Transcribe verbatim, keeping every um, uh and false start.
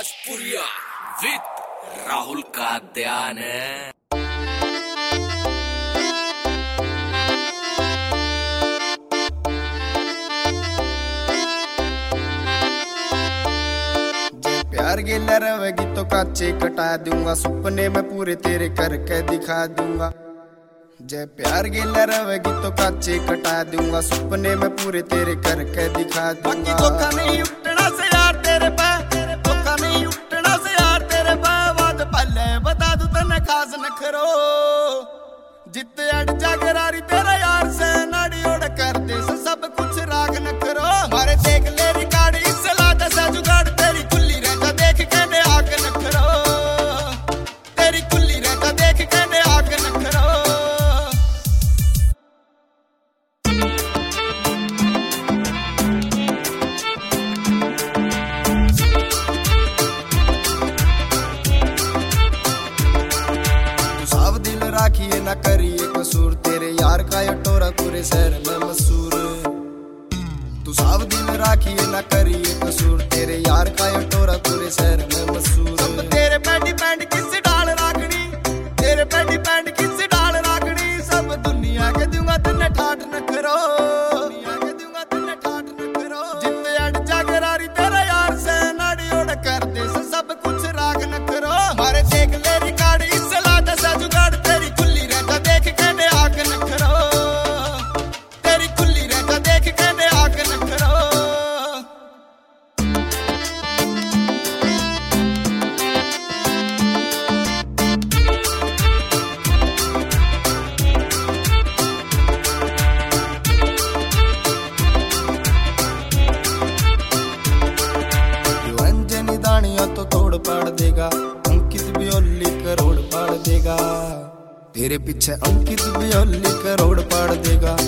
भोजपुरिया with Rahul का ध्यान है। प्यार गिला रवेगी तो काचे कटा दूंगा, सपने में पूरे तेरे करके दिखा दूंगा। जय प्यार गिला रवेगी तो काचे कटा दूंगा, सपने में पूरे तेरे करके दिखा दूंगा। धोखा नहीं उठना से यार तेरे पे, धोखा नहीं उठना से यार तेरे पे। बात पहले बता दूं तने खास न करो, जितने अड़ जागरारी तेरा यार से नाड़ी ओढ़ कर दे सब कुछ राग न करो। मारे देख ले रिकॉर्ड इससे लादा सा जुगाड़, तेरी कुल्ली रहता देख के ने आग न करो, तेरी कुल्ली रहता देख के ने आग न करो। तू साफ दिल राखिए ना करिए कसूर, तेरे यार का ये टोरा पूरे शहर में मशहूर। तू साफ दिल राखिए ना करिए कसूर, तेरे यार का ये टोरा पूरे शहर में मशहूर। सब तेरे पे डिपेंड किस डाल रागनी, तेरे पे डिपेंड किस डाल रागनी। सब दुनिया के दूंगा तन्ने ठाठ न करो, दुनिया के दूंगा तन्ने ठाठ न करो। जितने अड़ जागरारी तेरा यार से नाड़ी ओढ़ कर दे सब कुछ राग न करो। मारे देख ले रिकॉर्ड इससे लादा सा जुगाड़, तेरी कुल्ली रहता देख के ने आग न करो, तेरी कुल्ली रहता देख के ने आग न करो। अंजनी दानिया तो तोड़ पाड़ देगा, अंकित भी ओली करोड़ पाड़ देगा। तेरे पीछे अंकित भी ओली करोड़ पाड़ देगा।